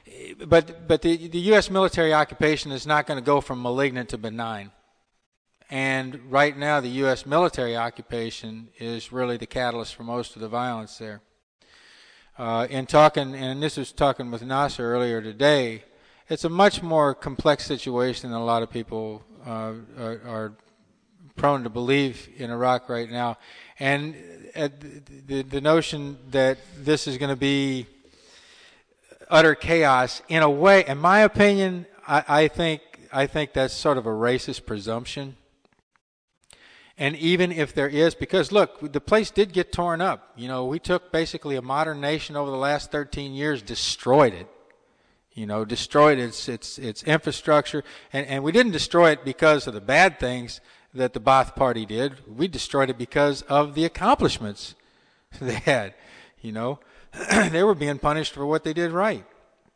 But the U.S. military occupation is not going to go from malignant to benign. And right now, the U.S. military occupation is really the catalyst for most of the violence there. In talking, and this was talking with Nasser earlier today, it's a much more complex situation than a lot of people are prone to believe in Iraq right now. And the notion that this is going to be utter chaos, in a way, in my opinion, I think that's sort of a racist presumption. And even if there is, because look, the place did get torn up. You know, we took basically a modern nation over the last 13 years, destroyed it. You know, destroyed its infrastructure, and we didn't destroy it because of the bad things that the Ba'ath Party did. We destroyed it because of the accomplishments they had. You know, they were being punished for what they did right.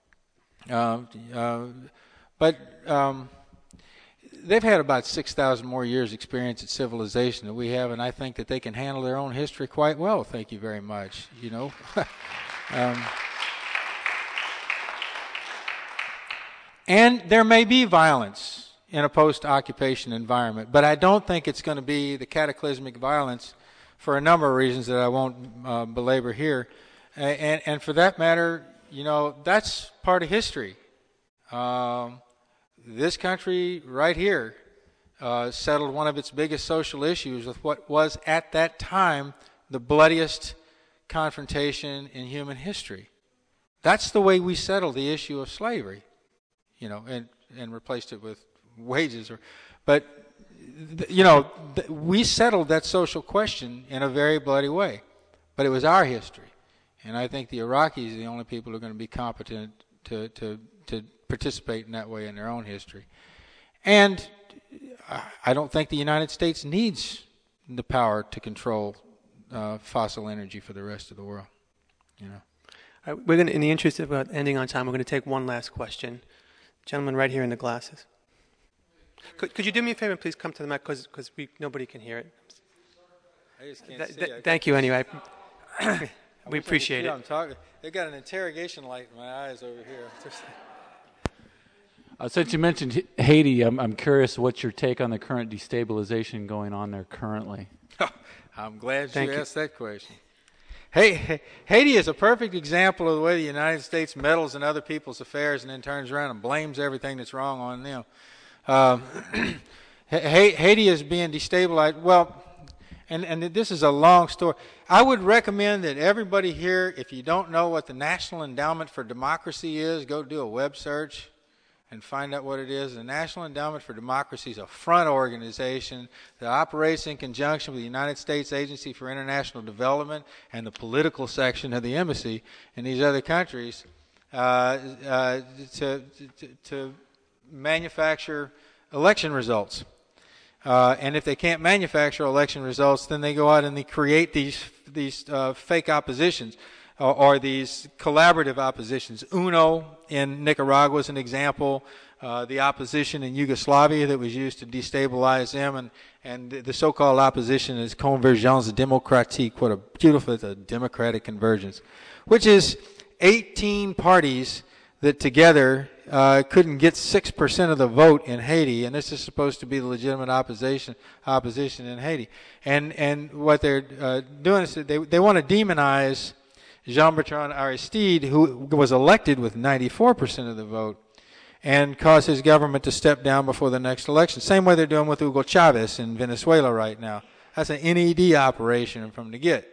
But they've had about 6,000 more years experience at civilization than we have, and I think that they can handle their own history quite well. Thank you very much. You know. And there may be violence in a post-occupation environment, but I don't think it's going to be the cataclysmic violence for a number of reasons that I won't belabor here. And for that matter, you know, that's part of history. This country right here settled one of its biggest social issues with what was at that time the bloodiest confrontation in human history. That's the way we settled the issue of slavery. You know, and replaced it with wages. But, you know, we settled that social question in a very bloody way. But it was our history. And I think the Iraqis are the only people who are going to be competent to participate in that way in their own history. And I don't think the United States needs the power to control fossil energy for the rest of the world. You know. We're going to, in the interest of ending on time, we're going to take one last question. Gentleman right here in the glasses. Could you do me a favor and please come to the mic because nobody can hear it. I just can't see. Thank you anyway. We appreciate it. I'm talking. They've got an interrogation light in my eyes over here. Since you mentioned Haiti, I'm curious what's your take on the current destabilization going on there currently? I'm glad you asked that question. Hey, Haiti is a perfect example of the way the United States meddles in other people's affairs and then turns around and blames everything that's wrong on them. Haiti is being destabilized. Well, and this is a long story. I would recommend that everybody here, if you don't know what the National Endowment for Democracy is, go do a web search and find out what it is. The National Endowment for Democracy is a front organization that operates in conjunction with the United States Agency for International Development and the political section of the embassy in these other countries to manufacture election results. And if they can't manufacture election results, then they go out and they create these fake oppositions. Or these collaborative oppositions. UNO in Nicaragua is an example. The opposition in Yugoslavia that was used to destabilize them, and the so-called opposition is Convergence Démocratique. What a beautiful, it's a democratic convergence, which is 18 parties that together couldn't get 6% of the vote in Haiti, and this is supposed to be the legitimate opposition in Haiti. And what they're doing is that they want to demonize Jean-Bertrand Aristide, who was elected with 94% of the vote, and cause his government to step down before the next election. Same way they're doing with Hugo Chavez in Venezuela right now. That's an NED operation from the get.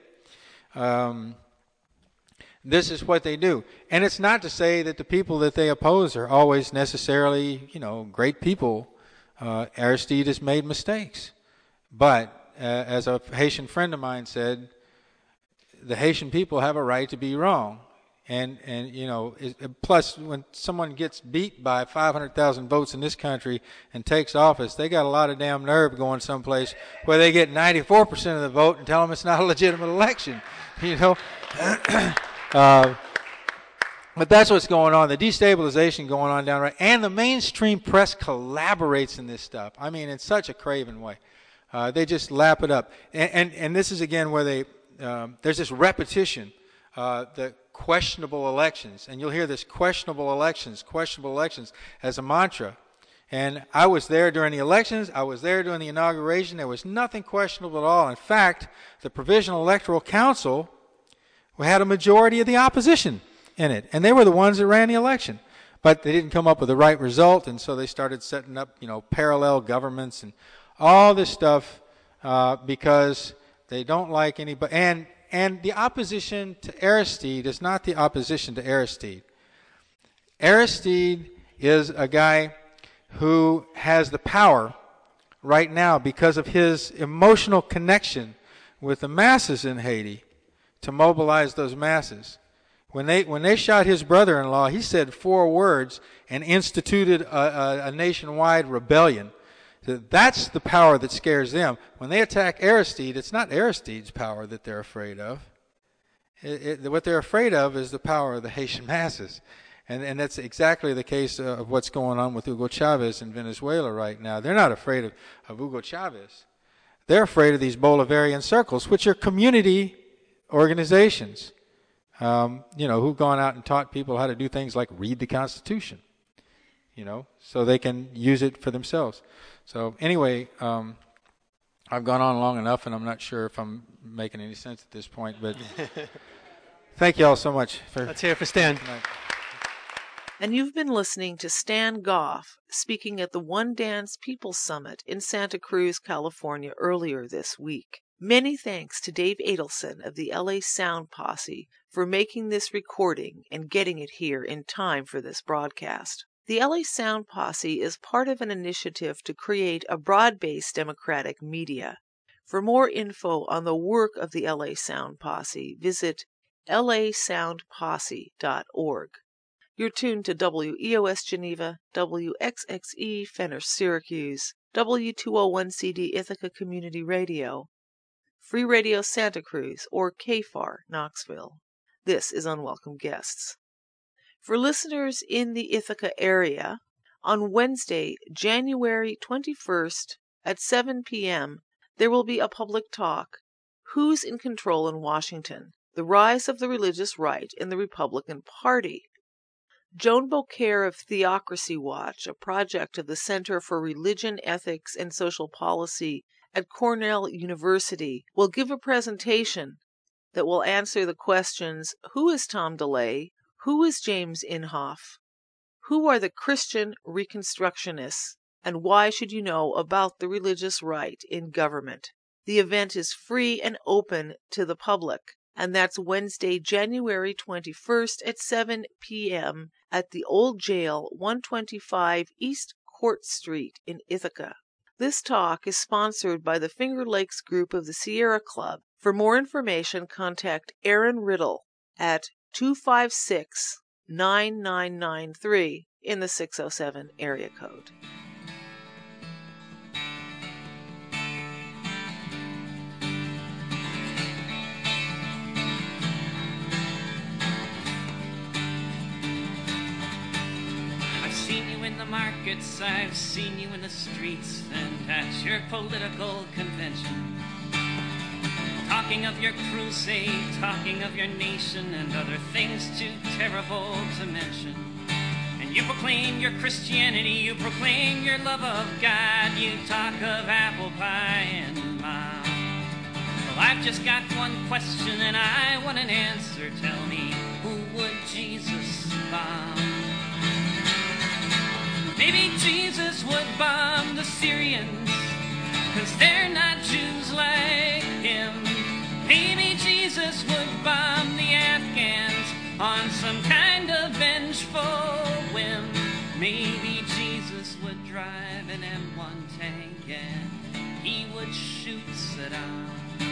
This is what they do. And it's not to say that the people that they oppose are always necessarily, you know, great people. Aristide has made mistakes. But as a Haitian friend of mine said, the Haitian people have a right to be wrong. And you know, plus when someone gets beat by 500,000 votes in this country and takes office, they got a lot of damn nerve going someplace where they get 94% of the vote and tell them it's not a legitimate election, you know. But that's what's going on, the destabilization going on down right. And the mainstream press collaborates in this stuff. I mean, in such a craven way. They just lap it up. And this is, again, where there's this repetition the questionable elections. And you'll hear this questionable elections as a mantra. And I was there during the elections. I was there during the inauguration. There was nothing questionable at all. In fact, the Provisional Electoral Council had a majority of the opposition in it. And they were the ones that ran the election. But they didn't come up with the right result, and so they started setting up, parallel governments and all this stuff because they don't like anybody. And the opposition to Aristide is not the opposition to Aristide. Aristide is a guy who has the power right now because of his emotional connection with the masses in Haiti to mobilize those masses. When they shot his brother-in-law, he said 4 words and instituted a nationwide rebellion. That's the power that scares them. When they attack Aristide, it's not Aristide's power that they're afraid of. What they're afraid of is the power of the Haitian masses. And that's exactly the case of what's going on with Hugo Chavez in Venezuela right now. They're not afraid of Hugo Chavez. They're afraid of these Bolivarian circles, which are community organizations. Who've gone out and taught people how to do things like read the Constitution, so they can use it for themselves. So anyway, I've gone on long enough, and I'm not sure if I'm making any sense at this point, but thank you all so much. Let's hear it for Stan. And you've been listening to Stan Goff speaking at the One Dance People's Summit in Santa Cruz, California earlier this week. Many thanks to Dave Adelson of the LA Sound Posse for making this recording and getting it here in time for this broadcast. The LA Sound Posse is part of an initiative to create a broad-based democratic media. For more info on the work of the LA Sound Posse, visit lasoundposse.org. You're tuned to WEOS Geneva, WXXE Fenner Syracuse, W201CD Ithaca Community Radio, Free Radio Santa Cruz, or KFAR Knoxville. This is Unwelcome Guests. For listeners in the Ithaca area, on Wednesday, January 21st at 7 p.m., there will be a public talk, Who's in Control in Washington? The Rise of the Religious Right in the Republican Party. Joan Beaucaire of Theocracy Watch, a project of the Center for Religion, Ethics, and Social Policy at Cornell University, will give a presentation that will answer the questions, who is Tom DeLay? Who is James Inhofe? Who are the Christian Reconstructionists? And why should you know about the religious right in government? The event is free and open to the public, and that's Wednesday, January 21st at 7 p.m. at the Old Jail, 125 East Court Street in Ithaca. This talk is sponsored by the Finger Lakes group of the Sierra Club. For more information, contact Aaron Riddle at 256-9993 in the 607 area code. In the markets, I've seen you in the streets and at your political convention, talking of your crusade, talking of your nation and other things too terrible to mention. And you proclaim your Christianity, you proclaim your love of God, you talk of apple pie and mom. Well, I've just got one question and I want an answer. Tell me, who would Jesus bomb? Maybe Jesus would bomb the Syrians, 'cause they're not Jews like him. Maybe Jesus would bomb the Afghans on some kind of vengeful whim. Maybe Jesus would drive an M1 tank and he would shoot Saddam.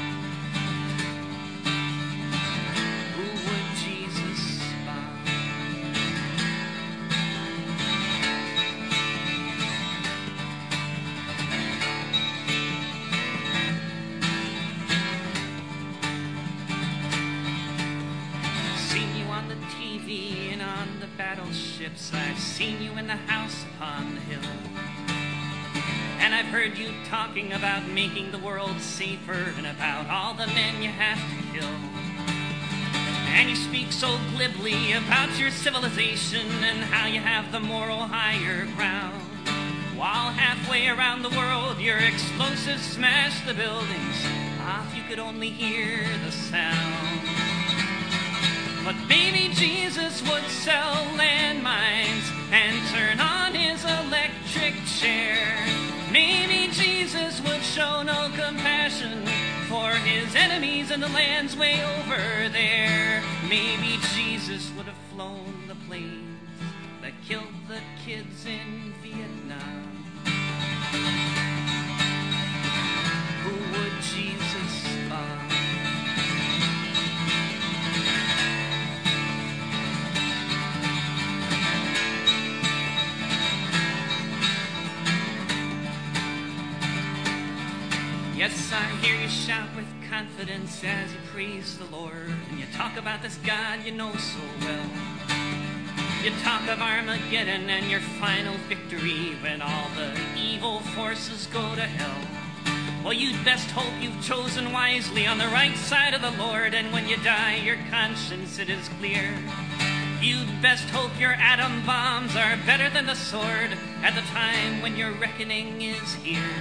Who would Jesus bomb? And on the battleships, I've seen you in the house upon the hill, and I've heard you talking about making the world safer and about all the men you have to kill. And you speak so glibly about your civilization and how you have the moral higher ground. While halfway around the world your explosives smash the buildings. Ah, if you could only hear the sound. But baby Jesus would sell landmines and turn on his electric chair. Maybe Jesus would show no compassion for his enemies in the lands way over there. Maybe Jesus would have flown the planes that killed the kids in Vietnam. Who would Jesus bomb? Yes, I hear you shout with confidence as you praise the Lord, and you talk about this God you know so well. You talk of Armageddon and your final victory when all the evil forces go to hell. Well, you'd best hope you've chosen wisely on the right side of the Lord, and when you die your conscience it is clear. You'd best hope your atom bombs are better than the sword at the time when your reckoning is here.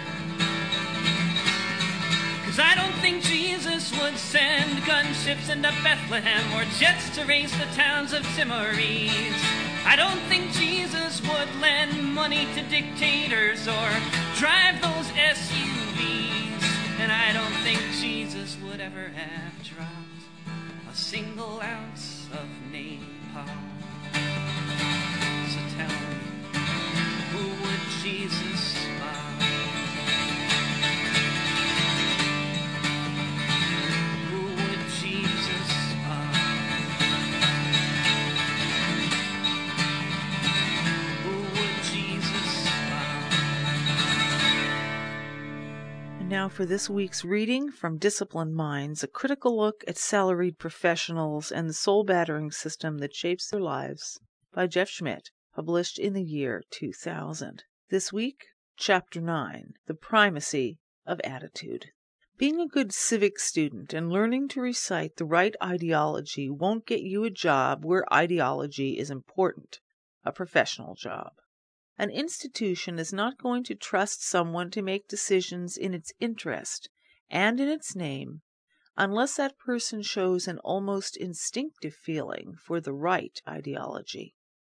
'Cause I don't think Jesus would send gunships into Bethlehem or jets to race the towns of Timorese. I don't think Jesus would lend money to dictators or drive those SUVs. And I don't think Jesus would ever have dropped a single ounce of napalm. So tell me, who would Jesus bomb? Now for this week's reading from Disciplined Minds, a critical look at salaried professionals and the soul-battering system that shapes their lives, by Jeff Schmidt, published in the year 2000. This week, Chapter 9, The Primacy of Attitude. Being a good civic student and learning to recite the right ideology won't get you a job where ideology is important, a professional job. An institution is not going to trust someone to make decisions in its interest and in its name unless that person shows an almost instinctive feeling for the right ideology.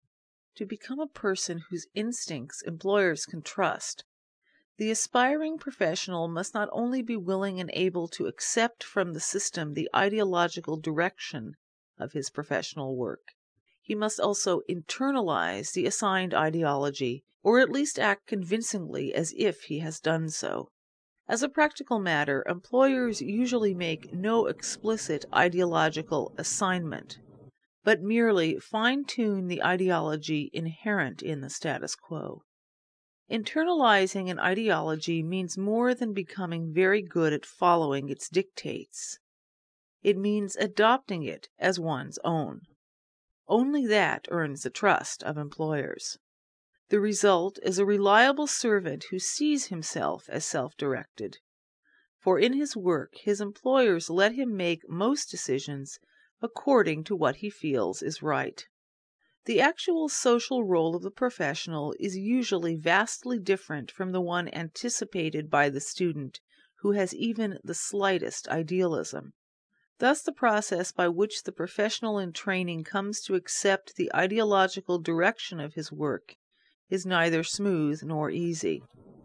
To become a person whose instincts employers can trust, the aspiring professional must not only be willing and able to accept from the system the ideological direction of his professional work, he must also internalize the assigned ideology, or at least act convincingly as if he has done so. As a practical matter, employers usually make no explicit ideological assignment, but merely fine-tune the ideology inherent in the status quo. Internalizing an ideology means more than becoming very good at following its dictates. It means adopting it as one's own. Only that earns the trust of employers. The result is a reliable servant who sees himself as self-directed. For in his work, his employers let him make most decisions according to what he feels is right. The actual social role of the professional is usually vastly different from the one anticipated by the student who has even the slightest idealism. Thus, the process by which the professional in training comes to accept the ideological direction of his work is neither smooth nor easy.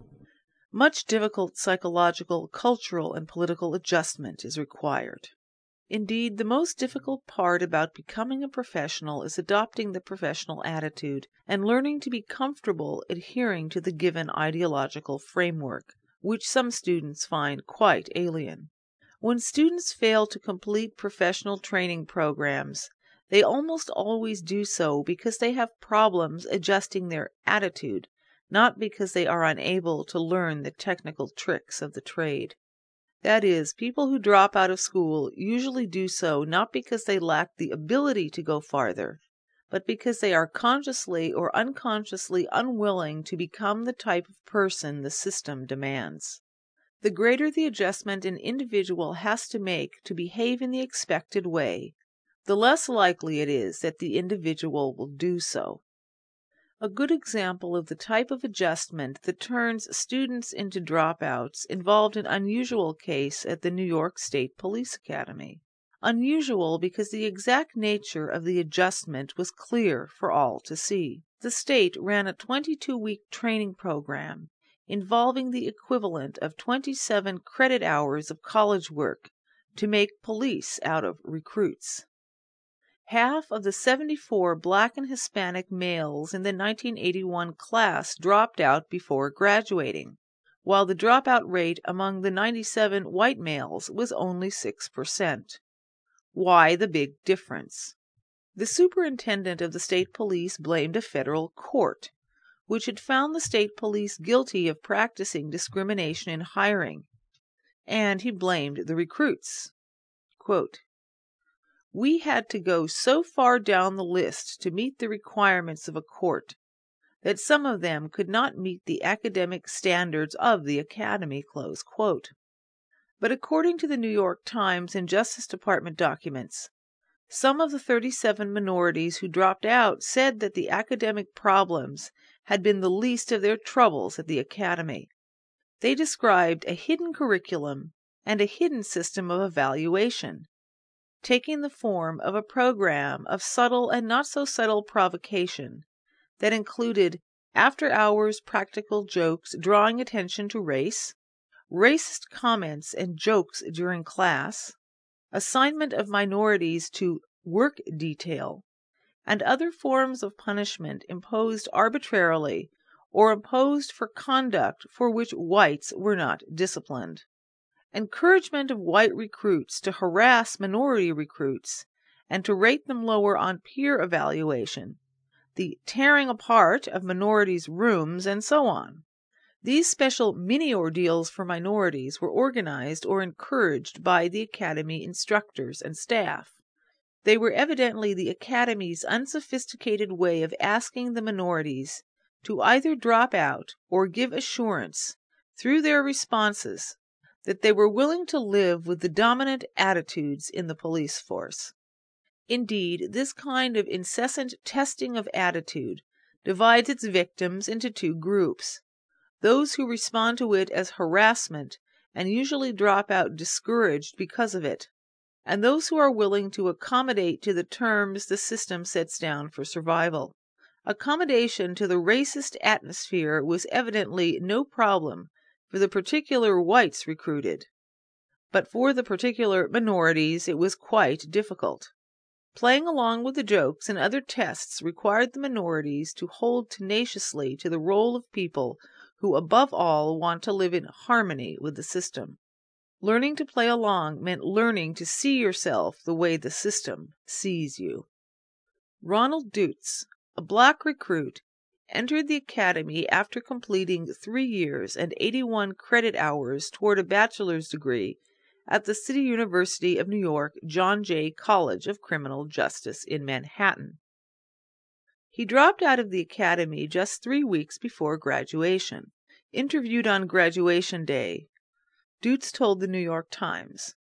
Much difficult psychological, cultural, and political adjustment is required. Indeed, the most difficult part about becoming a professional is adopting the professional attitude and learning to be comfortable adhering to the given ideological framework, which some students find quite alien. When students fail to complete professional training programs, they almost always do so because they have problems adjusting their attitude, not because they are unable to learn the technical tricks of the trade. That is, people who drop out of school usually do so not because they lack the ability to go farther, but because they are consciously or unconsciously unwilling to become the type of person the system demands. The greater the adjustment an individual has to make to behave in the expected way, the less likely it is that the individual will do so. A good example of the type of adjustment that turns students into dropouts involved an unusual case at the New York State Police Academy. Unusual because the exact nature of the adjustment was clear for all to see. The state ran a 22-week training program involving the equivalent of 27 credit hours of college work to make police out of recruits. Half of the 74 Black and Hispanic males in the 1981 class dropped out before graduating, while the dropout rate among the 97 white males was only 6%. Why the big difference? The superintendent of the state police blamed a federal court, which had found the state police guilty of practicing discrimination in hiring, and he blamed the recruits. Quote, "We had to go so far down the list to meet the requirements of a court that some of them could not meet the academic standards of the academy." Close quote. But according to the New York Times and Justice Department documents, some of the 37 minorities who dropped out said that the academic problems had been the least of their troubles at the academy. They described a hidden curriculum and a hidden system of evaluation, taking the form of a program of subtle and not so subtle provocation that included after-hours practical jokes drawing attention to race, racist comments and jokes during class, assignment of minorities to work detail, and other forms of punishment imposed arbitrarily or imposed for conduct for which whites were not disciplined. Encouragement of white recruits to harass minority recruits and to rate them lower on peer evaluation, the tearing apart of minorities' rooms, and so on. These special mini-ordeals for minorities were organized or encouraged by the academy instructors and staff. They were evidently the academy's unsophisticated way of asking the minorities to either drop out or give assurance through their responses that they were willing to live with the dominant attitudes in the police force. Indeed, this kind of incessant testing of attitude divides its victims into two groups: those who respond to it as harassment and usually drop out discouraged because of it, and those who are willing to accommodate to the terms the system sets down for survival. Accommodation to the racist atmosphere was evidently no problem for the particular whites recruited, but for the particular minorities it was quite difficult. Playing along with the jokes and other tests required the minorities to hold tenaciously to the role of people who above all want to live in harmony with the system. Learning to play along meant learning to see yourself the way the system sees you. Ronald Deutz, a black recruit, entered the academy after completing 3 years and 81 credit hours toward a bachelor's degree at the City University of New York John Jay College of Criminal Justice in Manhattan. He dropped out of the academy just 3 weeks before graduation. Interviewed on graduation day, Deutz told the New York Times,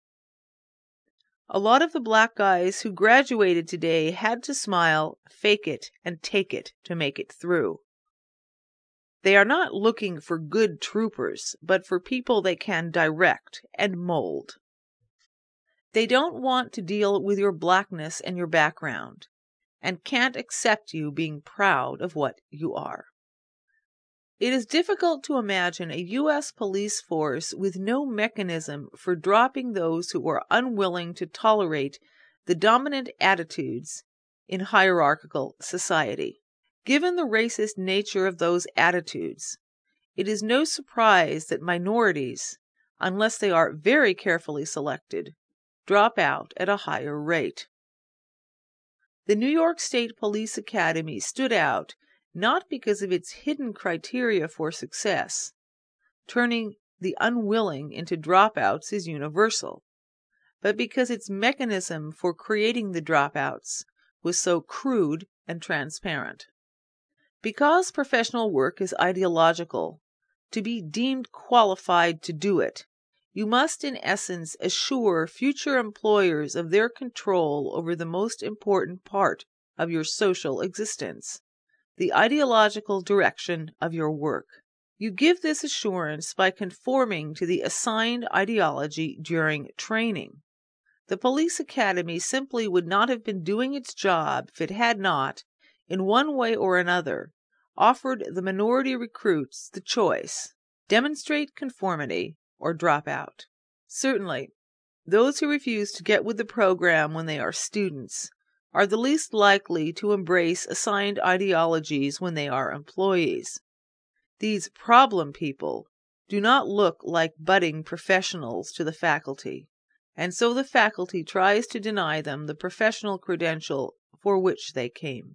"A lot of the black guys who graduated today had to smile, fake it, and take it to make it through. They are not looking for good troopers, but for people they can direct and mold. They don't want to deal with your blackness and your background, and can't accept you being proud of what you are." It is difficult to imagine a U.S. police force with no mechanism for dropping those who are unwilling to tolerate the dominant attitudes in hierarchical society. Given the racist nature of those attitudes, it is no surprise that minorities, unless they are very carefully selected, drop out at a higher rate. The New York State Police Academy stood out not because of its hidden criteria for success. Turning the unwilling into dropouts is universal, but because its mechanism for creating the dropouts was so crude and transparent. Because professional work is ideological, to be deemed qualified to do it, You must, in essence, assure future employers of their control over the most important part of your social existence, the ideological direction of your work. You give this assurance by conforming to the assigned ideology during training. The police academy simply would not have been doing its job if it had not, in one way or another, offered the minority recruits the choice: demonstrate conformity or drop out. Certainly, those who refuse to get with the program when they are students are the least likely to embrace assigned ideologies when they are employees. These problem people do not look like budding professionals to the faculty, and so the faculty tries to deny them the professional credential for which they came.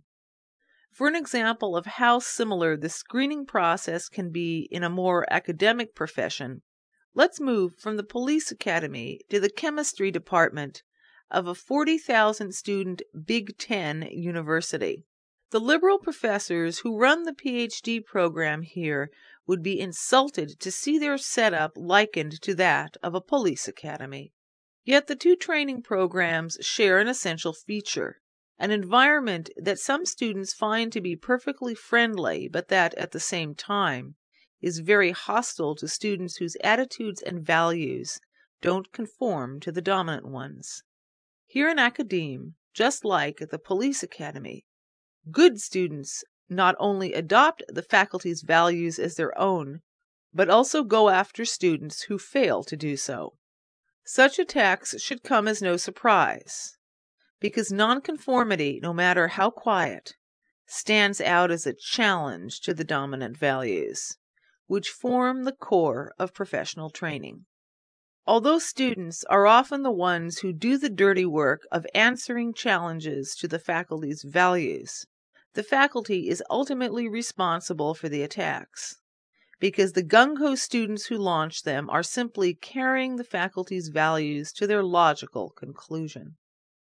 For an example of how similar the screening process can be in a more academic profession, let's move from the police academy to the chemistry department of a 40,000 student Big Ten university. The liberal professors who run the PhD program here would be insulted to see their setup likened to that of a police academy. Yet the two training programs share an essential feature: an environment that some students find to be perfectly friendly, but that, at the same time, is very hostile to students whose attitudes and values don't conform to the dominant ones. Here in academe, just like at the police academy, good students not only adopt the faculty's values as their own, but also go after students who fail to do so. Such attacks should come as no surprise, because nonconformity, no matter how quiet, stands out as a challenge to the dominant values, which form the core of professional training. Although students are often the ones who do the dirty work of answering challenges to the faculty's values, the faculty is ultimately responsible for the attacks, because the gung-ho students who launch them are simply carrying the faculty's values to their logical conclusion.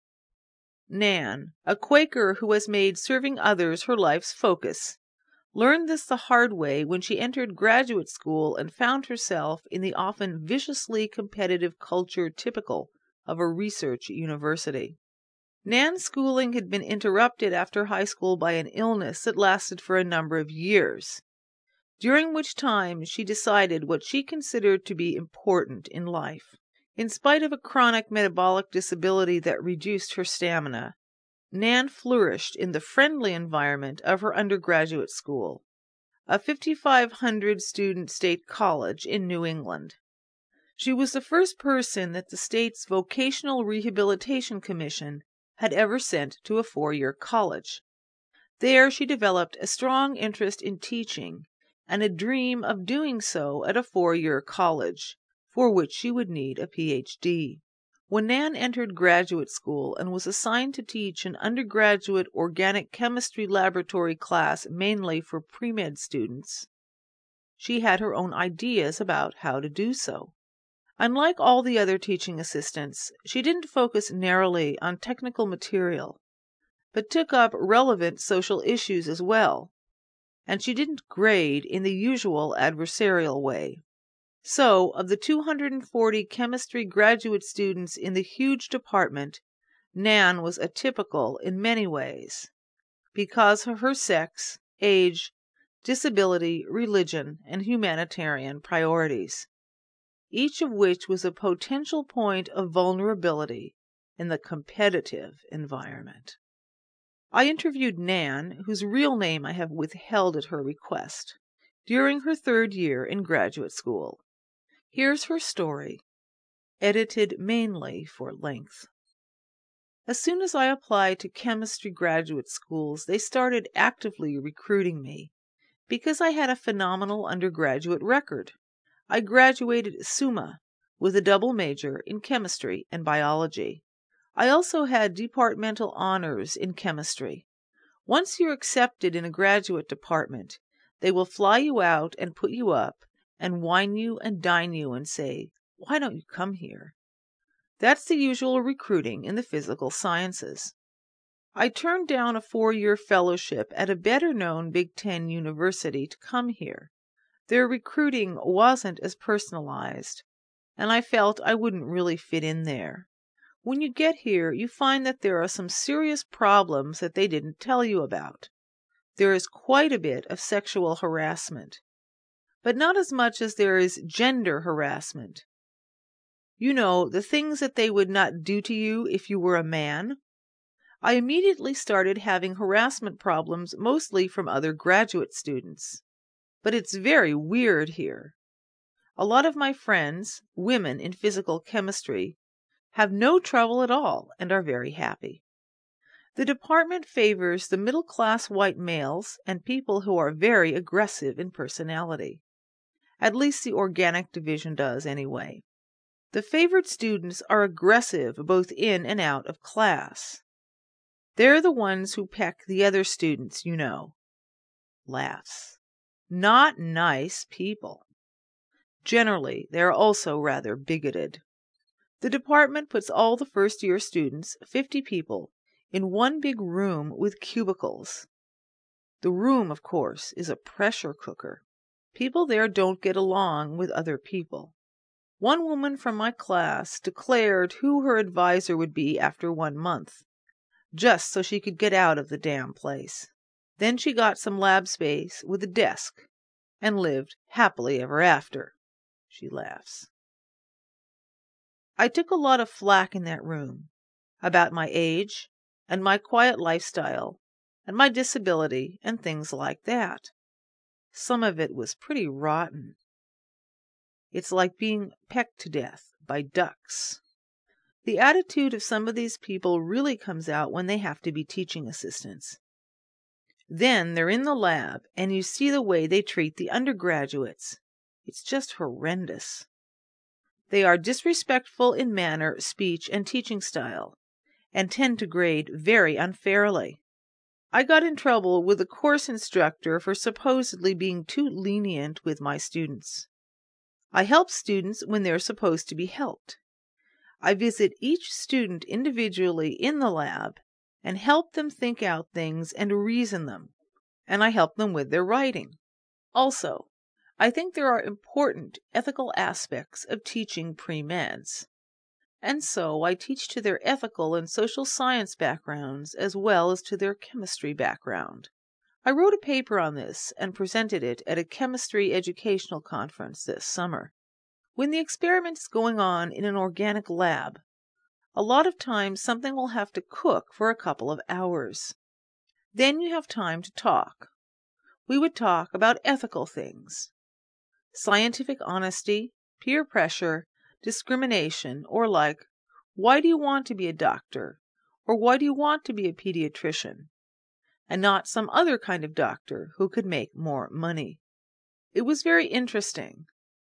Nan, a Quaker who has made serving others her life's focus, learned this the hard way when she entered graduate school and found herself in the often viciously competitive culture typical of a research university. Nan's schooling had been interrupted after high school by an illness that lasted for a number of years, during which time she decided what she considered to be important in life. In spite of a chronic metabolic disability that reduced her stamina, Nan flourished in the friendly environment of her undergraduate school, a 5,500 student state college in New England. She was the first person that the state's Vocational Rehabilitation Commission had ever sent to a 4-year college. There she developed a strong interest in teaching and a dream of doing so at a 4-year college, for which she would need a Ph.D. When Nan entered graduate school and was assigned to teach an undergraduate organic chemistry laboratory class mainly for pre-med students, she had her own ideas about how to do so. Unlike all the other teaching assistants, she didn't focus narrowly on technical material, but took up relevant social issues as well, and she didn't grade in the usual adversarial way. So, of the 240 chemistry graduate students in the huge department, Nan was atypical in many ways, because of her sex, age, disability, religion, and humanitarian priorities, each of which was a potential point of vulnerability in the competitive environment. I interviewed Nan, whose real name I have withheld at her request, during her 3rd year in graduate school. Here's her story, edited mainly for length. As soon as I applied to chemistry graduate schools, they started actively recruiting me, because I had a phenomenal undergraduate record. I graduated summa with a double major in chemistry and biology. I also had departmental honors in chemistry. Once you're accepted in a graduate department, they will fly you out and put you up and wine you and dine you and say, "Why don't you come here?" That's the usual recruiting in the physical sciences. I turned down a 4-year fellowship at a better-known Big Ten university to come here. Their recruiting wasn't as personalized, and I felt I wouldn't really fit in there. When you get here, you find that there are some serious problems that they didn't tell you about. There is quite a bit of sexual harassment, but not as much as there is gender harassment. You know, the things that they would not do to you if you were a man. I immediately started having harassment problems, mostly from other graduate students. But it's very weird here. A lot of my friends, women in physical chemistry, have no trouble at all and are very happy. The department favors the middle-class white males and people who are very aggressive in personality. At least the organic division does, anyway. The favored students are aggressive both in and out of class. They're the ones who peck the other students, you know. Laughs. Not nice people. Generally, they are also rather bigoted. The department puts all the first-year students, 50 people, in one big room with cubicles. The room, of course, is a pressure cooker. People there don't get along with other people. One woman from my class declared who her advisor would be after 1 month, just so she could get out of the damn place. Then she got some lab space with a desk and lived happily ever after. She laughs. I took a lot of flack in that room about my age and my quiet lifestyle and my disability and things like that. Some of it was pretty rotten. It's like being pecked to death by ducks. The attitude of some of these people really comes out when they have to be teaching assistants. Then they're in the lab, and you see the way they treat the undergraduates. It's just horrendous. They are disrespectful in manner, speech, and teaching style, and tend to grade very unfairly. I got in trouble with the course instructor for supposedly being too lenient with my students. I help students when they're supposed to be helped. I visit each student individually in the lab and help them think out things and reason them, and I help them with their writing. Also, I think there are important ethical aspects of teaching pre-meds, and so I teach to their ethical and social science backgrounds as well as to their chemistry background. I wrote a paper on this and presented it at a chemistry educational conference this summer. When the experiment is going on in an organic lab, a lot of times something will have to cook for a couple of hours. Then you have time to talk. We would talk about ethical things. Scientific honesty, peer pressure, discrimination, or like, why do you want to be a doctor? Or why do you want to be a pediatrician? And not some other kind of doctor who could make more money. It was very interesting.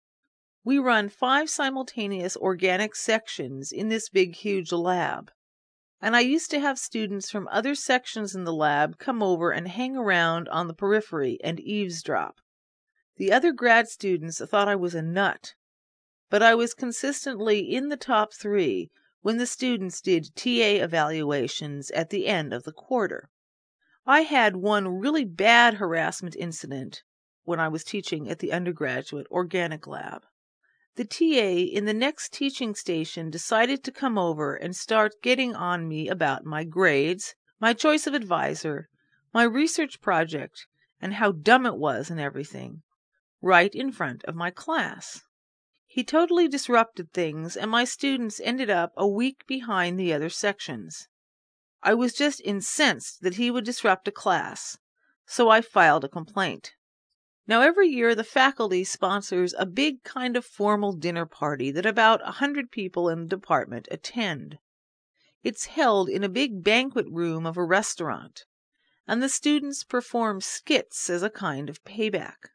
We run 5 simultaneous organic sections in this big, huge lab. And I used to have students from other sections in the lab come over and hang around on the periphery and eavesdrop. The other grad students thought I was a nut, but I was consistently in the top 3 when the students did TA evaluations at the end of the quarter. I had one really bad harassment incident when I was teaching at the undergraduate organic lab. The TA in the next teaching station decided to come over and start getting on me about my grades, my choice of advisor, my research project, and how dumb it was and everything, right in front of my class. He totally disrupted things, and my students ended up a week behind the other sections. I was just incensed that he would disrupt a class, so I filed a complaint. Now, every year the faculty sponsors a big kind of formal dinner party that about 100 people in the department attend. It's held in a big banquet room of a restaurant, and the students perform skits as a kind of payback.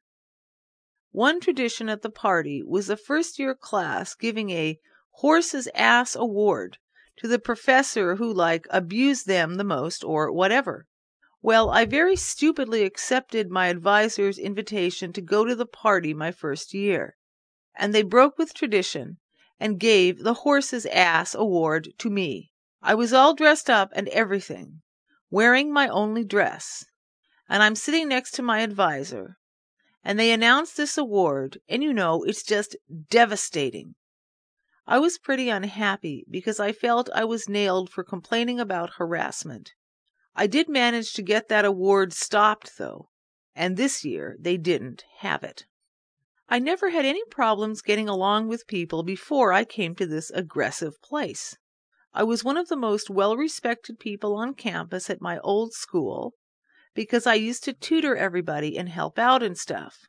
One tradition at the party was the first-year class giving a horse's ass award to the professor who, abused them the most or whatever. Well, I very stupidly accepted my advisor's invitation to go to the party my first year, and they broke with tradition and gave the horse's ass award to me. I was all dressed up and everything, wearing my only dress, and I'm sitting next to my advisor, and they announced this award, and you know, it's just devastating. I was pretty unhappy because I felt I was nailed for complaining about harassment. I did manage to get that award stopped, though, and this year they didn't have it. I never had any problems getting along with people before I came to this aggressive place. I was one of the most well-respected people on campus at my old school because I used to tutor everybody and help out and stuff.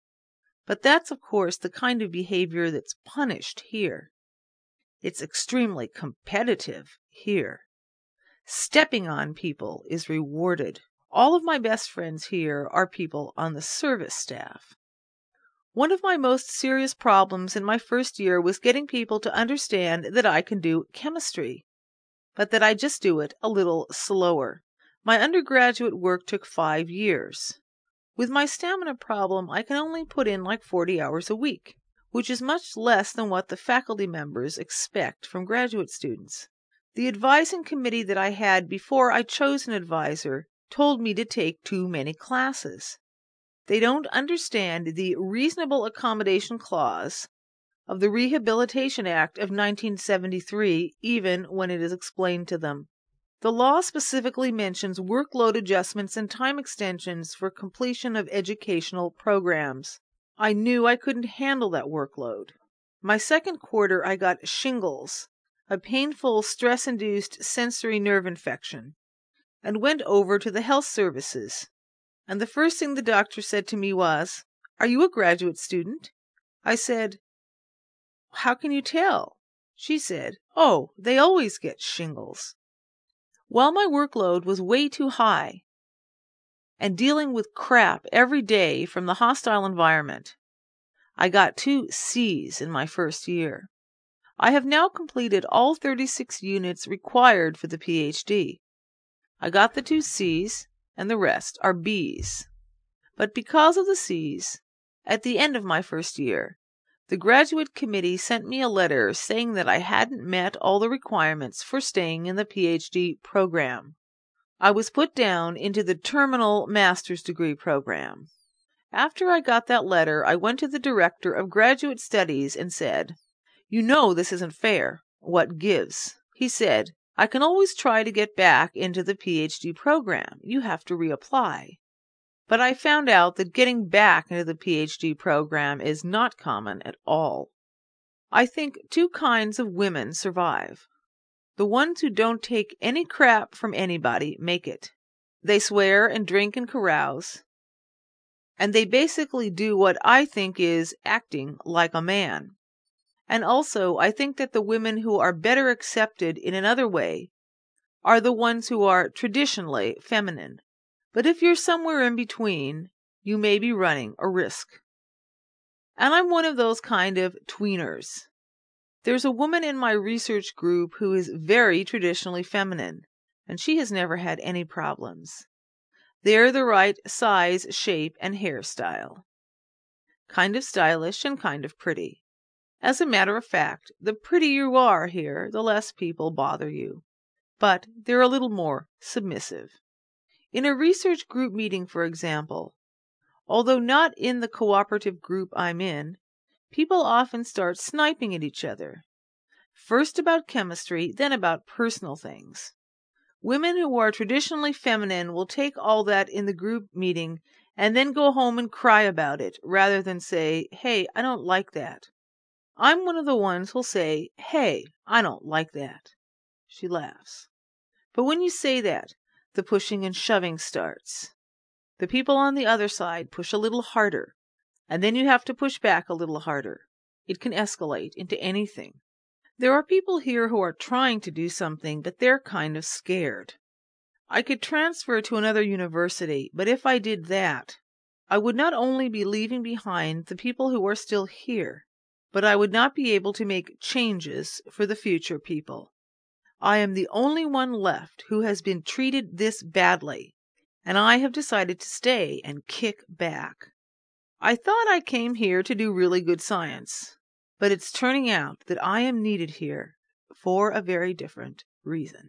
But that's, of course, the kind of behavior that's punished here. It's extremely competitive here. Stepping on people is rewarded. All of my best friends here are people on the service staff. One of my most serious problems in my first year was getting people to understand that I can do chemistry, but that I just do it a little slower. My undergraduate work took 5 years. With my stamina problem, I can only put in like 40 hours a week, which is much less than what the faculty members expect from graduate students. The advising committee that I had before I chose an advisor told me to take too many classes. They don't understand the reasonable accommodation clause of the Rehabilitation Act of 1973, even when it is explained to them. The law specifically mentions workload adjustments and time extensions for completion of educational programs. I knew I couldn't handle that workload. My second quarter, I got shingles, a painful stress-induced sensory nerve infection, and went over to the health services. And the first thing the doctor said to me was, "Are you a graduate student?" I said, "How can you tell?" She said, "Oh, they always get shingles." While my workload was way too high and dealing with crap every day from the hostile environment, I got 2 C's in my first year. I have now completed all 36 units required for the PhD. I got the 2 C's, and the rest are B's. But because of the C's, at the end of my first year, the graduate committee sent me a letter saying that I hadn't met all the requirements for staying in the PhD program. I was put down into the terminal master's degree program. After I got that letter, I went to the director of graduate studies and said, "You know this isn't fair. What gives?" He said, "I can always try to get back into the PhD program. You have to reapply." But I found out that getting back into the PhD program is not common at all. I think 2 kinds of women survive. The ones who don't take any crap from anybody make it. They swear and drink and carouse, and they basically do what I think is acting like a man. And also, I think that the women who are better accepted in another way are the ones who are traditionally feminine. But if you're somewhere in between, you may be running a risk. And I'm one of those kind of tweeners. There's a woman in my research group who is very traditionally feminine, and she has never had any problems. They're the right size, shape, and hairstyle. Kind of stylish and kind of pretty. As a matter of fact, the prettier you are here, the less people bother you. But they're a little more submissive. In a research group meeting, for example, although not in the cooperative group I'm in, people often start sniping at each other. First about chemistry, then about personal things. Women who are traditionally feminine will take all that in the group meeting and then go home and cry about it, rather than say, "Hey, I don't like that." I'm one of the ones who'll say, "Hey, I don't like that." She laughs. But when you say that, the pushing and shoving starts. The people on the other side push a little harder, and then you have to push back a little harder. It can escalate into anything. There are people here who are trying to do something, but they're kind of scared. I could transfer to another university, but if I did that, I would not only be leaving behind the people who are still here, but I would not be able to make changes for the future people. I am the only one left who has been treated this badly, and I have decided to stay and kick back. I thought I came here to do really good science, but it's turning out that I am needed here for a very different reason.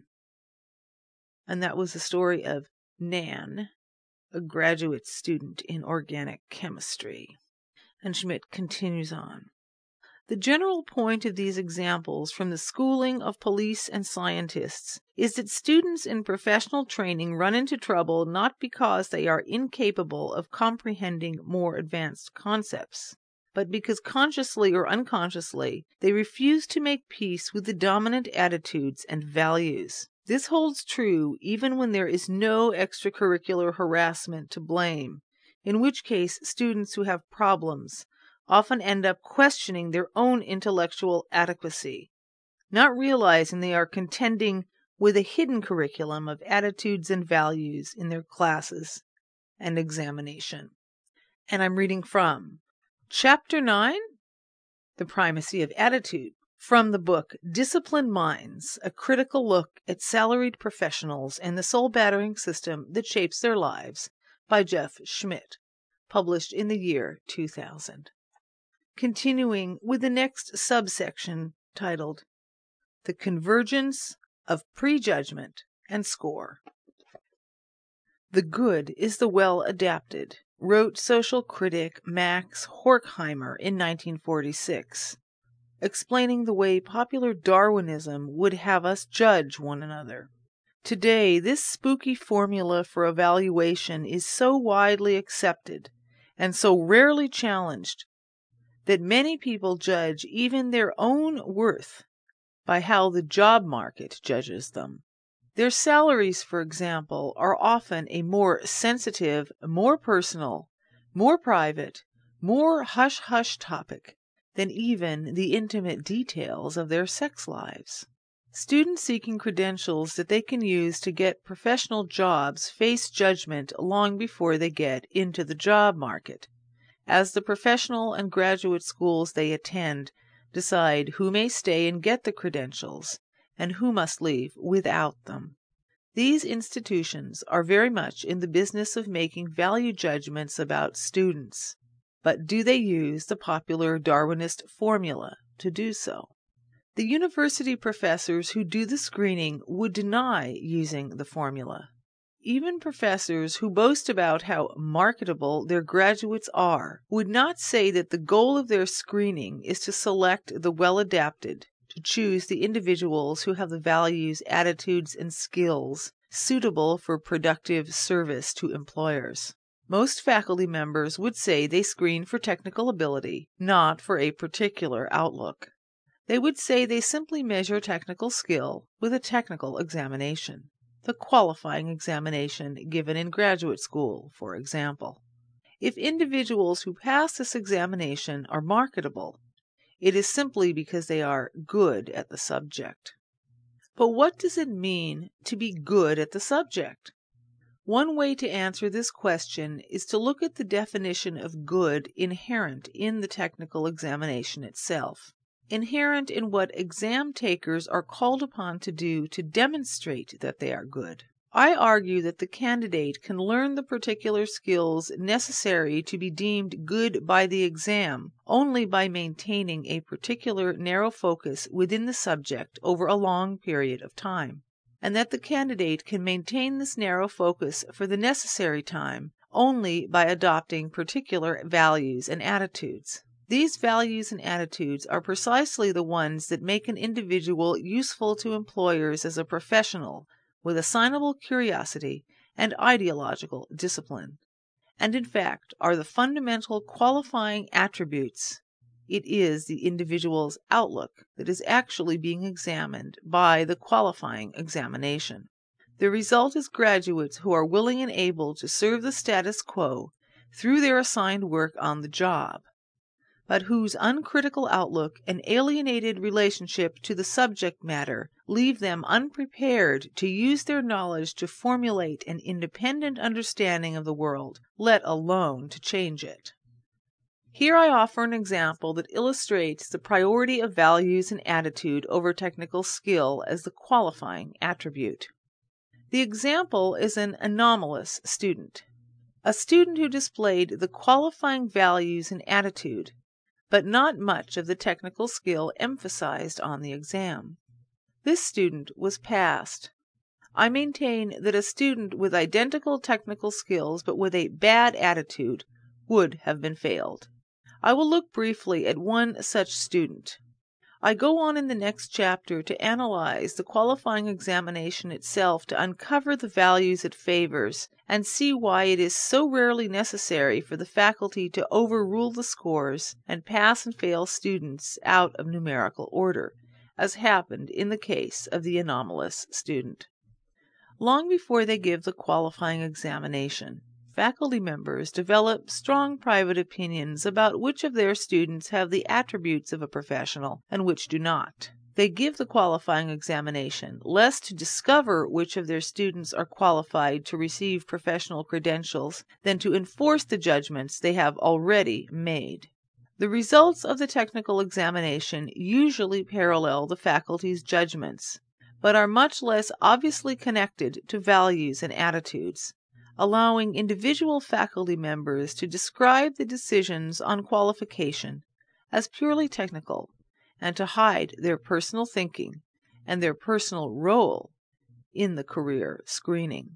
And that was the story of Nan, a graduate student in organic chemistry. And Schmidt continues on. The general point of these examples from the schooling of police and scientists is that students in professional training run into trouble not because they are incapable of comprehending more advanced concepts, but because consciously or unconsciously they refuse to make peace with the dominant attitudes and values. This holds true even when there is no extracurricular harassment to blame, in which case students who have problems often end up questioning their own intellectual adequacy, not realizing they are contending with a hidden curriculum of attitudes and values in their classes and examination. And I'm reading from Chapter 9, The Primacy of Attitude, from the book Disciplined Minds, A Critical Look at Salaried Professionals and the Soul-Battering System That Shapes Their Lives, by Jeff Schmidt, published in the year 2000. Continuing with the next subsection titled The Convergence of Prejudgment and Score. The good is the well-adapted, wrote social critic Max Horkheimer in 1946, explaining the way popular Darwinism would have us judge one another. Today, this spooky formula for evaluation is so widely accepted and so rarely challenged that many people judge even their own worth by how the job market judges them. Their salaries, for example, are often a more sensitive, more personal, more private, more hush-hush topic than even the intimate details of their sex lives. Students seeking credentials that they can use to get professional jobs face judgment long before they get into the job market, as the professional and graduate schools they attend decide who may stay and get the credentials and who must leave without them. These institutions are very much in the business of making value judgments about students, but do they use the popular Darwinist formula to do so? The university professors who do the screening would deny using the formula. Even professors who boast about how marketable their graduates are would not say that the goal of their screening is to select the well-adapted, to choose the individuals who have the values, attitudes, and skills suitable for productive service to employers. Most faculty members would say they screen for technical ability, not for a particular outlook. They would say they simply measure technical skill with a technical examination. The qualifying examination given in graduate school, for example. If individuals who pass this examination are marketable, it is simply because they are good at the subject. But what does it mean to be good at the subject? One way to answer this question is to look at the definition of good inherent in the technical examination itself, inherent in what exam takers are called upon to do to demonstrate that they are good. I argue that the candidate can learn the particular skills necessary to be deemed good by the exam only by maintaining a particular narrow focus within the subject over a long period of time, and that the candidate can maintain this narrow focus for the necessary time only by adopting particular values and attitudes. These values and attitudes are precisely the ones that make an individual useful to employers as a professional with assignable curiosity and ideological discipline, and in fact are the fundamental qualifying attributes. It is the individual's outlook that is actually being examined by the qualifying examination. The result is graduates who are willing and able to serve the status quo through their assigned work on the job, but whose uncritical outlook and alienated relationship to the subject matter leave them unprepared to use their knowledge to formulate an independent understanding of the world, let alone to change it. Here I offer an example that illustrates the priority of values and attitude over technical skill as the qualifying attribute. The example is an anomalous student, a student who displayed the qualifying values and attitude, but not much of the technical skill emphasized on the exam. This student was passed. I maintain that a student with identical technical skills but with a bad attitude would have been failed. I will look briefly at one such student. I go on in the next chapter to analyze the qualifying examination itself to uncover the values it favors and see why it is so rarely necessary for the faculty to overrule the scores and pass and fail students out of numerical order, as happened in the case of the anomalous student. Long before they give the qualifying examination, faculty members develop strong private opinions about which of their students have the attributes of a professional and which do not. They give the qualifying examination less to discover which of their students are qualified to receive professional credentials than to enforce the judgments they have already made. The results of the technical examination usually parallel the faculty's judgments, but are much less obviously connected to values and attitudes, allowing individual faculty members to describe the decisions on qualification as purely technical and to hide their personal thinking and their personal role in the career screening.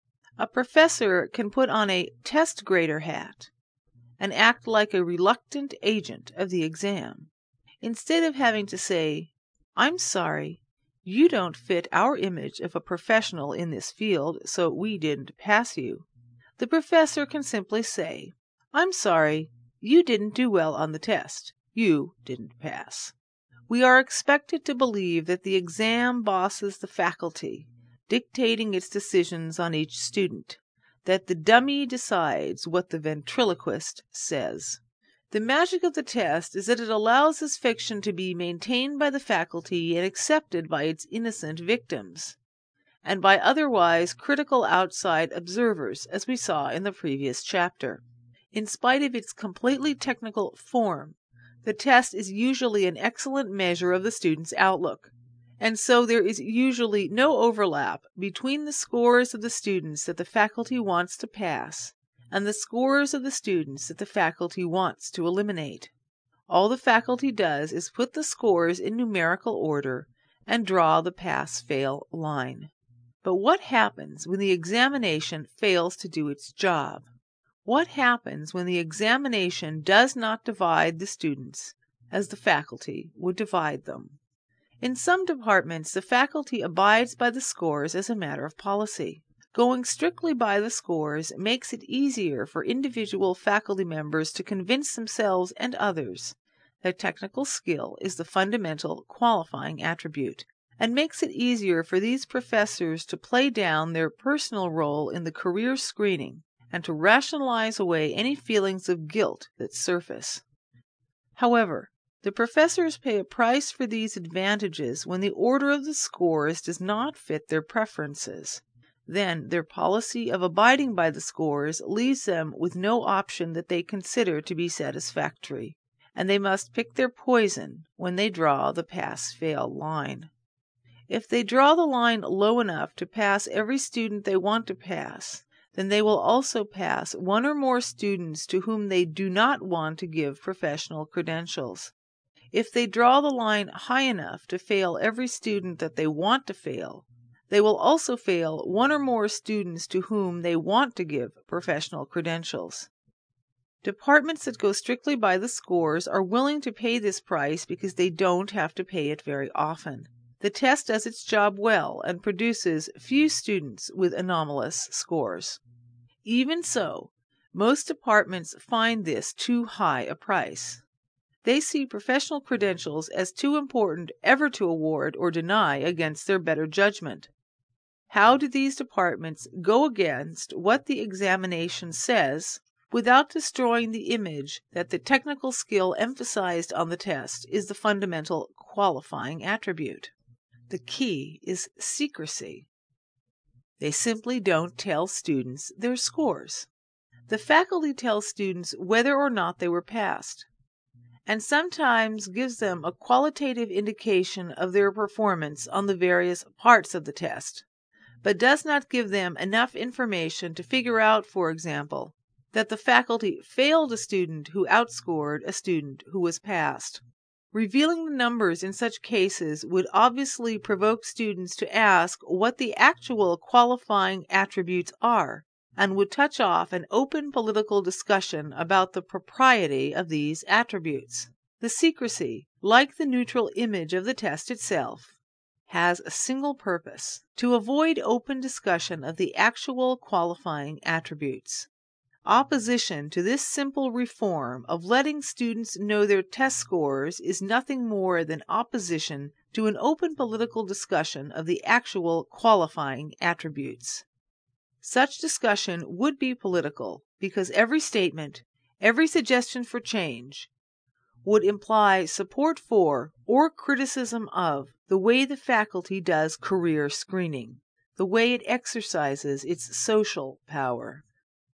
A professor can put on a test grader hat and act like a reluctant agent of the exam, instead of having to say, "I'm sorry, you don't fit our image of a professional in this field, so we didn't pass you." The professor can simply say, "I'm sorry, you didn't do well on the test. You didn't pass." We are expected to believe that the exam bosses the faculty, dictating its decisions on each student, that the dummy decides what the ventriloquist says. The magic of the test is that it allows this fiction to be maintained by the faculty and accepted by its innocent victims, and by otherwise critical outside observers, as we saw in the previous chapter. In spite of its completely technical form, the test is usually an excellent measure of the student's outlook, and so there is usually no overlap between the scores of the students that the faculty wants to pass and the scores of the students that the faculty wants to eliminate. All the faculty does is put the scores in numerical order and draw the pass-fail line. But what happens when the examination fails to do its job? What happens when the examination does not divide the students as the faculty would divide them? In some departments, the faculty abides by the scores as a matter of policy. Going strictly by the scores makes it easier for individual faculty members to convince themselves and others that technical skill is the fundamental qualifying attribute, and makes it easier for these professors to play down their personal role in the career screening and to rationalize away any feelings of guilt that surface. However, the professors pay a price for these advantages when the order of the scores does not fit their preferences. Then their policy of abiding by the scores leaves them with no option that they consider to be satisfactory, and they must pick their poison when they draw the pass-fail line. If they draw the line low enough to pass every student they want to pass, then they will also pass one or more students to whom they do not want to give professional credentials. If they draw the line high enough to fail every student that they want to fail, they will also fail one or more students to whom they want to give professional credentials. Departments that go strictly by the scores are willing to pay this price because they don't have to pay it very often. The test does its job well and produces few students with anomalous scores. Even so, most departments find this too high a price. They see professional credentials as too important ever to award or deny against their better judgment. How do these departments go against what the examination says without destroying the image that the technical skill emphasized on the test is the fundamental qualifying attribute? The key is secrecy. They simply don't tell students their scores. The faculty tells students whether or not they were passed, and sometimes gives them a qualitative indication of their performance on the various parts of the test, but does not give them enough information to figure out, for example, that the faculty failed a student who outscored a student who was passed. Revealing the numbers in such cases would obviously provoke students to ask what the actual qualifying attributes are, and would touch off an open political discussion about the propriety of these attributes. The secrecy, like the neutral image of the test itself, has a single purpose: to avoid open discussion of the actual qualifying attributes. Opposition to this simple reform of letting students know their test scores is nothing more than opposition to an open political discussion of the actual qualifying attributes. Such discussion would be political because every statement, every suggestion for change, would imply support for or criticism of the way the faculty does career screening, the way it exercises its social power.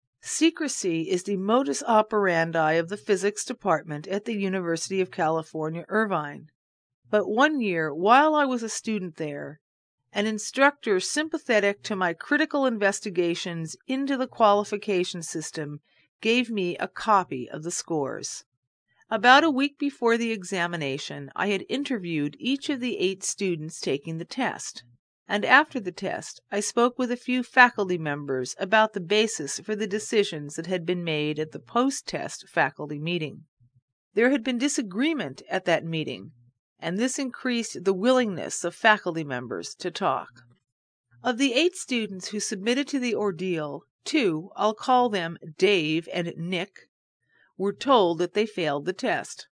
Secrecy is the modus operandi of the physics department at the University of California, Irvine. But one year, while I was a student there, an instructor sympathetic to my critical investigations into the qualification system gave me a copy of the scores. About a week before the examination, I had interviewed each of the 8 students taking the test, and after the test, I spoke with a few faculty members about the basis for the decisions that had been made at the post-test faculty meeting. There had been disagreement at that meeting, and this increased the willingness of faculty members to talk. Of the 8 students who submitted to the ordeal, 2, I'll call them Dave and Nick, were told that they failed the test.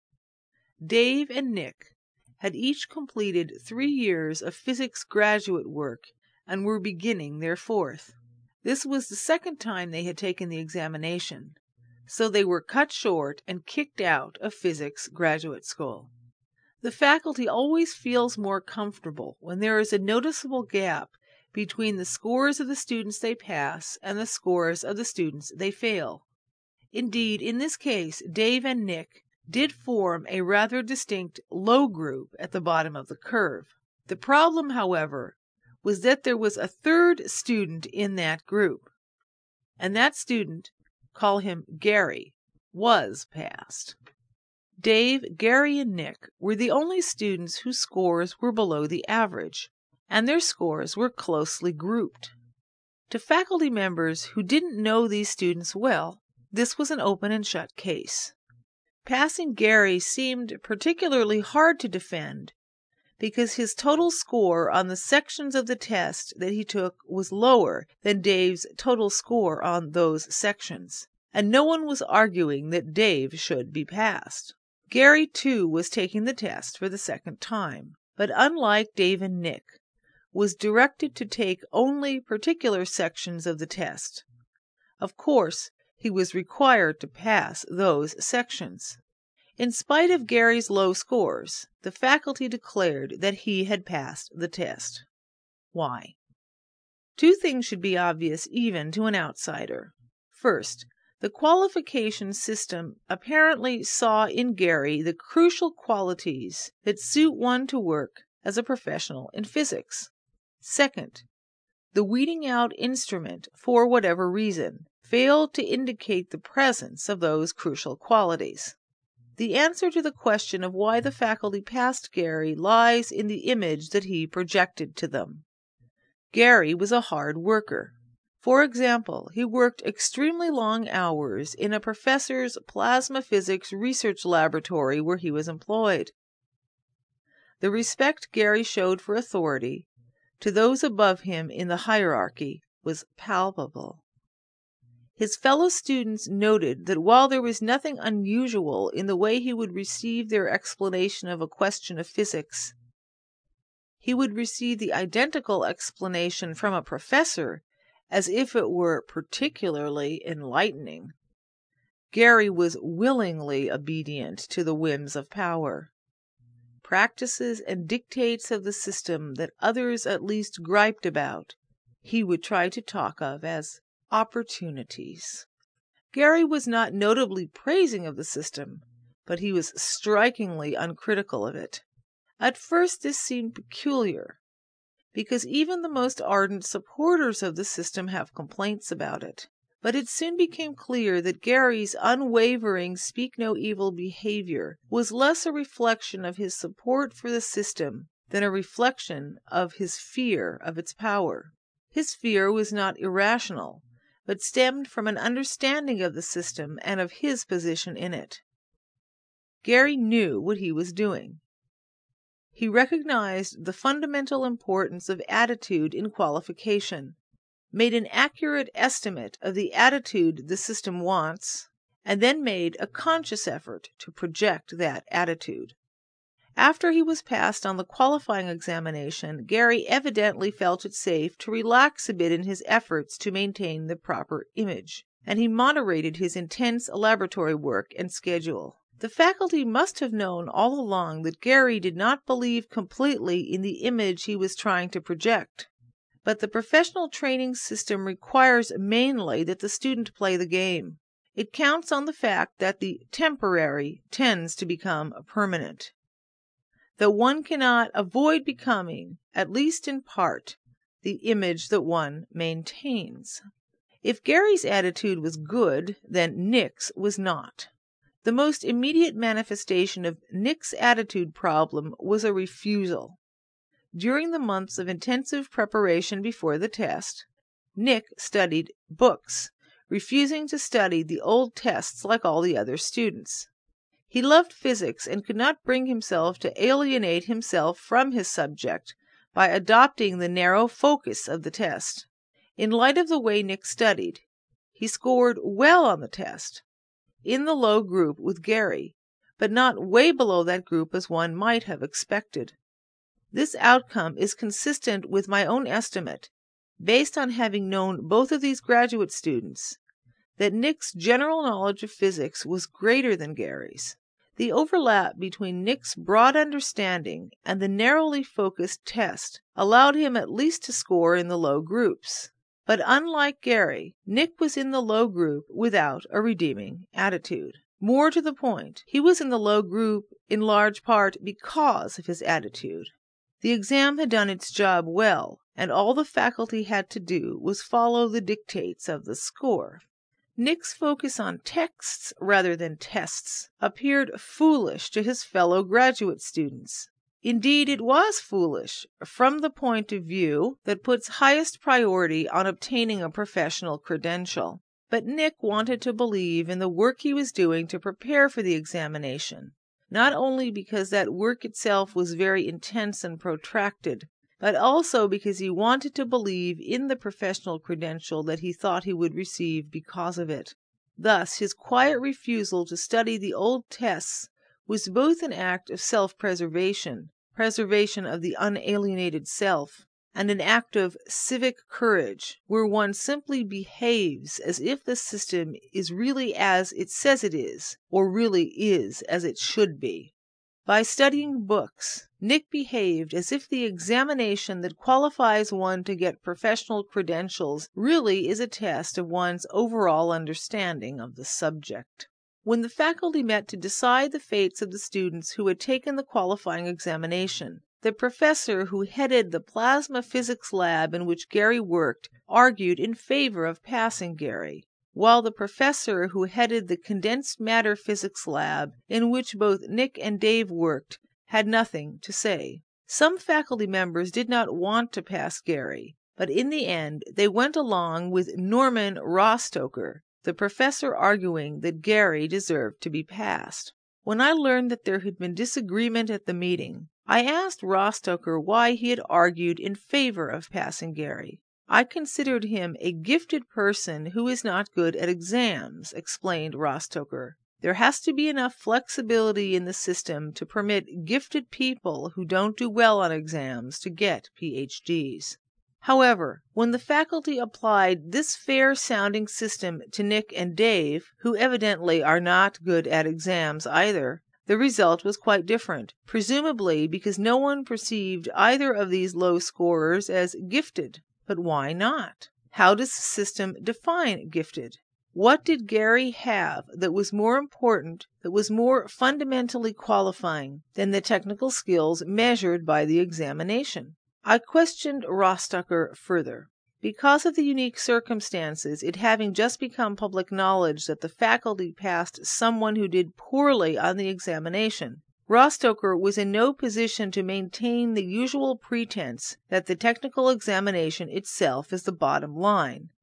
Dave and Nick had each completed 3 years of physics graduate work and were beginning their 4th. This was the second time they had taken the examination, so they were cut short and kicked out of physics graduate school. The faculty always feels more comfortable when there is a noticeable gap between the scores of the students they pass and the scores of the students they fail. Indeed, in this case, Dave and Nick did form a rather distinct low group at the bottom of the curve. The problem, however, was that there was a third student in that group, and that student, call him Gary, was passed. Dave, Gary, and Nick were the only students whose scores were below the average, and their scores were closely grouped. To faculty members who didn't know these students well, this was an open and shut case. Passing Gary seemed particularly hard to defend because his total score on the sections of the test that he took was lower than Dave's total score on those sections, and no one was arguing that Dave should be passed. Gary, too, was taking the test for the second time, but unlike Dave and Nick, was directed to take only particular sections of the test. Of course, he was required to pass those sections. In spite of Gary's low scores, the faculty declared that he had passed the test. Why? 2 things should be obvious even to an outsider. First, the qualification system apparently saw in Gary the crucial qualities that suit one to work as a professional in physics. Second, the weeding out instrument, for whatever reason, failed to indicate the presence of those crucial qualities. The answer to the question of why the faculty passed Gary lies in the image that he projected to them. Gary was a hard worker. For example, he worked extremely long hours in a professor's plasma physics research laboratory where he was employed. The respect Gary showed for authority, to those above him in the hierarchy, was palpable. His fellow students noted that while there was nothing unusual in the way he would receive their explanation of a question of physics, he would receive the identical explanation from a professor as if it were particularly enlightening. Gary was willingly obedient to the whims of power. Practices and dictates of the system that others at least griped about, he would try to talk of as opportunities. Gary was not notably praising of the system, but he was strikingly uncritical of it. At first this seemed peculiar, because even the most ardent supporters of the system have complaints about it. But it soon became clear that Gary's unwavering speak-no-evil behavior was less a reflection of his support for the system than a reflection of his fear of its power. His fear was not irrational, but stemmed from an understanding of the system and of his position in it. Gary knew what he was doing. He recognized the fundamental importance of attitude in qualification, made an accurate estimate of the attitude the system wants, and then made a conscious effort to project that attitude. After he was passed on the qualifying examination, Gary evidently felt it safe to relax a bit in his efforts to maintain the proper image, and he moderated his intense laboratory work and schedule. The faculty must have known all along that Gary did not believe completely in the image he was trying to project, but the professional training system requires mainly that the student play the game. It counts on the fact that the temporary tends to become permanent, that one cannot avoid becoming, at least in part, the image that one maintains. If Gary's attitude was good, then Nick's was not. The most immediate manifestation of Nick's attitude problem was a refusal. During the months of intensive preparation before the test, Nick studied books, refusing to study the old tests like all the other students. He loved physics and could not bring himself to alienate himself from his subject by adopting the narrow focus of the test. In light of the way Nick studied, he scored well on the test, in the low group with Gary, but not way below that group as one might have expected. This outcome is consistent with my own estimate, based on having known both of these graduate students, that Nick's general knowledge of physics was greater than Gary's. The overlap between Nick's broad understanding and the narrowly focused test allowed him at least to score in the low groups. But unlike Gary, Nick was in the low group without a redeeming attitude. More to the point, he was in the low group in large part because of his attitude. The exam had done its job well, and all the faculty had to do was follow the dictates of the score. Nick's focus on texts rather than tests appeared foolish to his fellow graduate students. Indeed, it was foolish from the point of view that puts highest priority on obtaining a professional credential. But Nick wanted to believe in the work he was doing to prepare for the examination, not only because that work itself was very intense and protracted, but also because he wanted to believe in the professional credential that he thought he would receive because of it. Thus, his quiet refusal to study the old tests was both an act of self-preservation, preservation of the unalienated self, and an act of civic courage, where one simply behaves as if the system is really as it says it is, or really is as it should be. By studying books, Nick behaved as if the examination that qualifies one to get professional credentials really is a test of one's overall understanding of the subject. When the faculty met to decide the fates of the students who had taken the qualifying examination, the professor who headed the plasma physics lab in which Gary worked argued in favor of passing Gary, while the professor who headed the condensed matter physics lab in which both Nick and Dave worked had nothing to say. Some faculty members did not want to pass Gary, but in the end they went along with Norman Rostoker, the professor arguing that Gary deserved to be passed. When I learned that there had been disagreement at the meeting, I asked Rostoker why he had argued in favor of passing Gary. I considered him a gifted person who is not good at exams, explained Rostoker. There has to be enough flexibility in the system to permit gifted people who don't do well on exams to get PhDs. However, when the faculty applied this fair-sounding system to Nick and Dave, who evidently are not good at exams either, the result was quite different, presumably because no one perceived either of these low scorers as gifted. But why not? How does the system define gifted? What did Gary have that was more important, that was more fundamentally qualifying than the technical skills measured by the examination? I questioned Rostoker further. Because of the unique circumstances, it having just become public knowledge that the faculty passed someone who did poorly on the examination, Rostoker was in no position to maintain the usual pretense that the technical examination itself is the bottom line.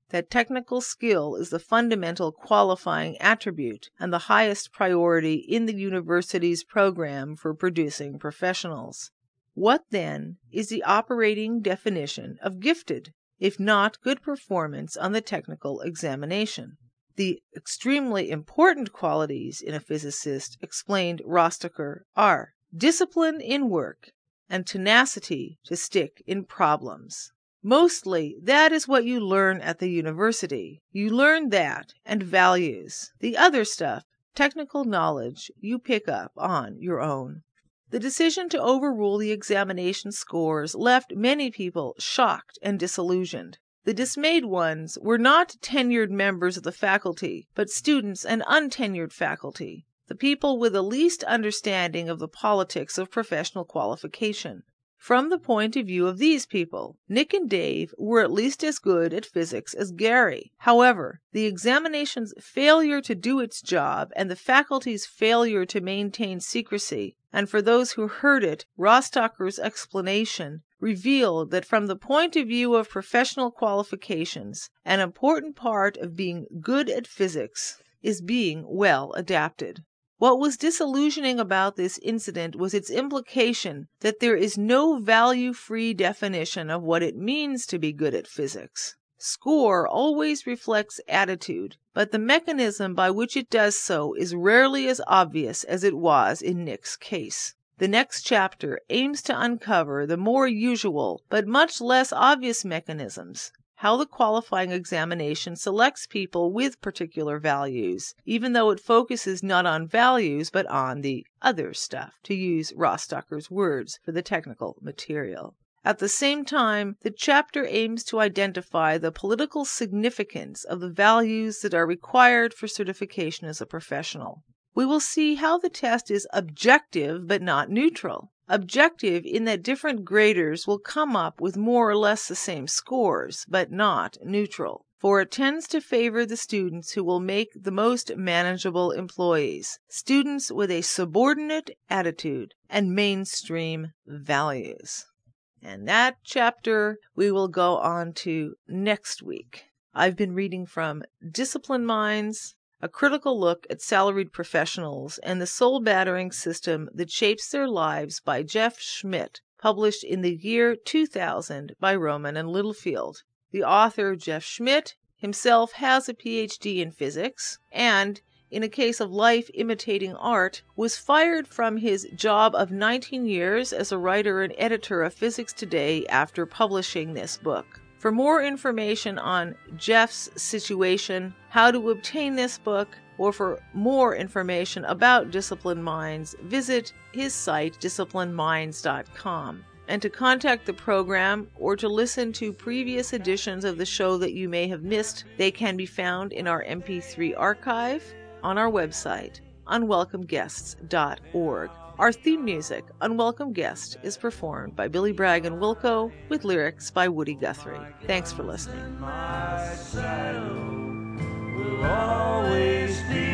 that technical skill is the fundamental qualifying attribute and the highest priority in the university's program for producing professionals. What, then, is the operating definition of gifted, if not good performance on the technical examination? The extremely important qualities in a physicist, explained Rostocker, are discipline in work and tenacity to stick in problems. Mostly, that is what you learn at the university. You learn that and values. The other stuff, technical knowledge, you pick up on your own. The decision to overrule the examination scores left many people shocked and disillusioned. The dismayed ones were not tenured members of the faculty, but students and untenured faculty, the people with the least understanding of the politics of professional qualification. From the point of view of these people, Nick and Dave were at least as good at physics as Gary. However, the examination's failure to do its job and the faculty's failure to maintain secrecy, and for those who heard it, Rostocker's explanation, revealed that from the point of view of professional qualifications, an important part of being good at physics is being well adapted. What was disillusioning about this incident was its implication that there is no value-free definition of what it means to be good at physics. Score always reflects attitude, but the mechanism by which it does so is rarely as obvious as it was in Nick's case. The next chapter aims to uncover the more usual but much less obvious mechanisms, how the qualifying examination selects people with particular values, even though it focuses not on values but on the other stuff, to use Rostocker's words for the technical material. At the same time, the chapter aims to identify the political significance of the values that are required for certification as a professional. We will see how the test is objective but not neutral. Objective in that different graders will come up with more or less the same scores, but not neutral, for it tends to favor the students who will make the most manageable employees, students with a subordinate attitude and mainstream values. And that chapter we will go on to next week. I've been reading from Discipline Minds, a critical look at salaried professionals and the soul-battering system that shapes their lives by Jeff Schmidt, published in the year 2000 by Rowman and Littlefield. The author, Jeff Schmidt, himself has a PhD in physics and, in a case of life imitating art, was fired from his job of 19 years as a writer and editor of Physics Today after publishing this book. For more information on Jeff's situation, how to obtain this book, or for more information about Discipline Minds, visit his site, disciplineminds.com. And to contact the program or to listen to previous editions of the show that you may have missed, they can be found in our MP3 archive on our website, unwelcomeguests.org. Our theme music, Unwelcome Guest, is performed by Billy Bragg and Wilco with lyrics by Woody Guthrie. Thanks for listening. My shadow will always be